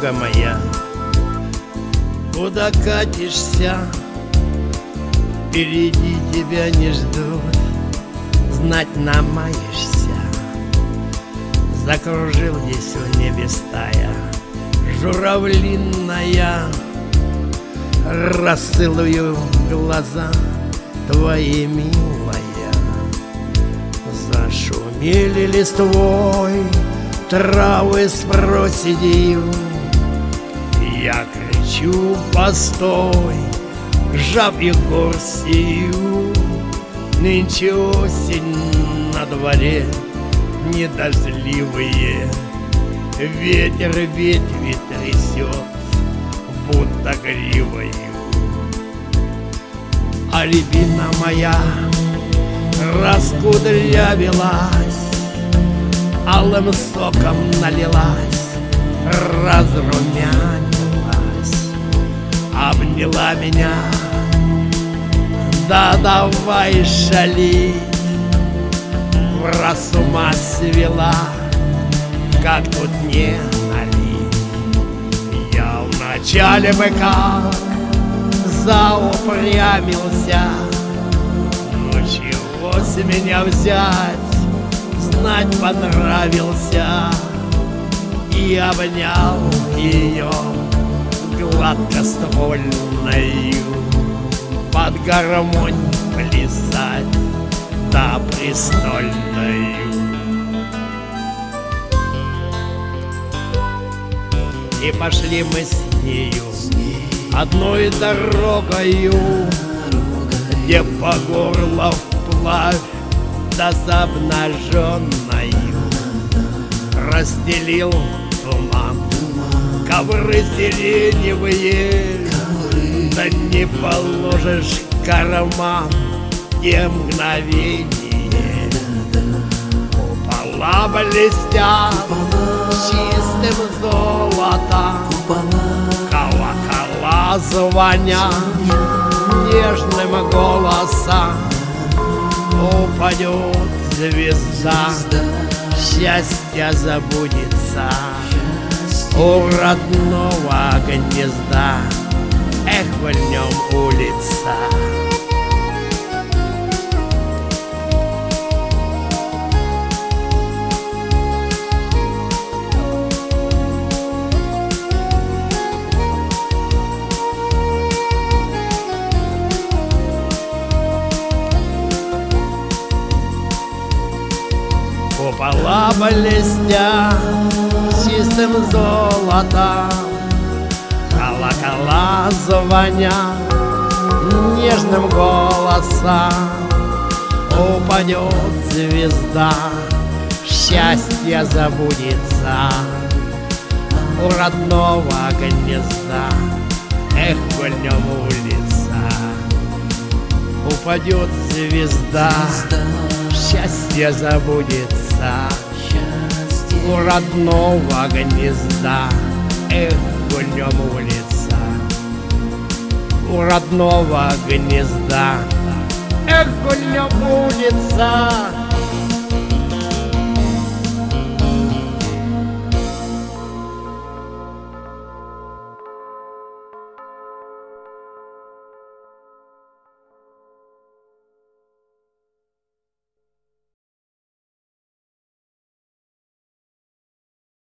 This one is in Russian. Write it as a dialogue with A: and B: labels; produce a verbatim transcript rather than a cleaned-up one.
A: дорога моя, куда катишься? Впереди тебя не ждут, знать намаешься. Закружил здесь в небе стая журавлиная, расцелую глаза твои, милая. Зашумели листвой травы с проседью, я кричу: постой, жабью горстью. Нынче осень на дворе, недождливые, ветер ветви трясет, будто гривою. А рябина моя раскудрявилась, алым соком налилась, разрумянилась, обняла меня. Да давай шалить, враз с ума свела, как тут не налить. Я вначале бы как заупрямился, ну чего с меня взять, знать понравился. И обнял ее гладкоствольною, под гармонь плясать, да престольною. И пошли мы с нею одной дорогою, где по горло вплавь, да с обнаженною. Расстелил туман ковры сиреневые, да не положишь карман те мгновения. Купола блестят чистым золотом, колокола звонят нежным голосом. Упадет звезда, счастье забудется у родного гнезда. Эх, в нем улица. Купола блестят чистым золотом, колокола звонят нежным голосом. Упадет звезда, счастье забудется у родного гнезда. Эх, в нем улица. Упадет звезда, счастье забудется у родного гнезда. Эх, в нем улица, у родного гнезда. Эх, в нем улица.